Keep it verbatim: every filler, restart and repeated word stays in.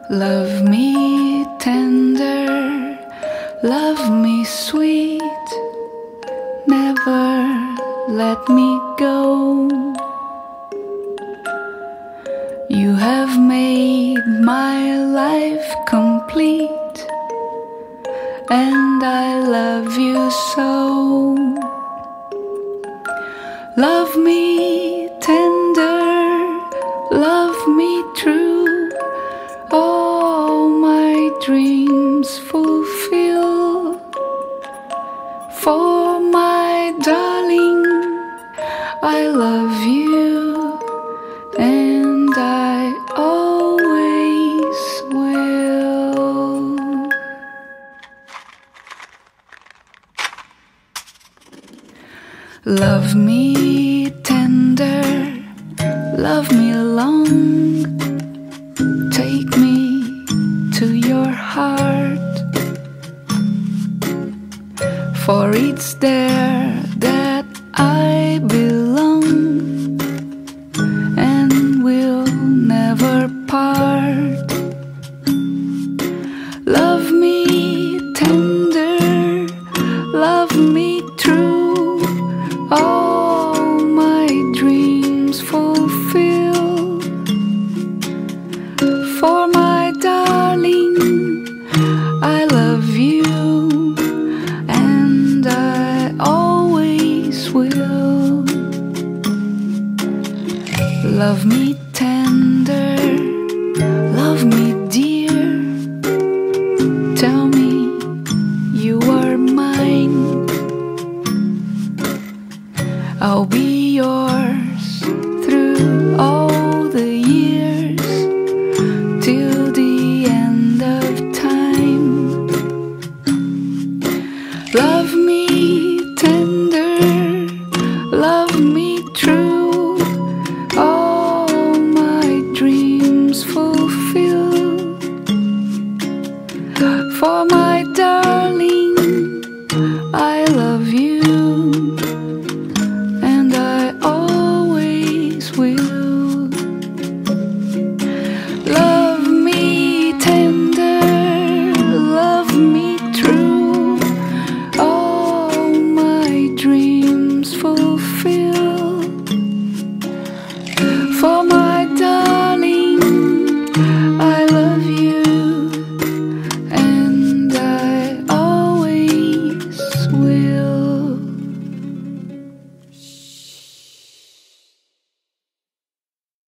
Love me tender, love me sweet, never let me go. You have made my life complete, and I love you so. Love me tender, love me true, all my dreams fulfill. For my darling, I love you, and I always will. Love me tender, love me long, take me to your heart, for it's there that I belong and will never part. Love me tender, love me true, all my dreams fulfill. For my darling, I love you, and I always will. Love me tender, love me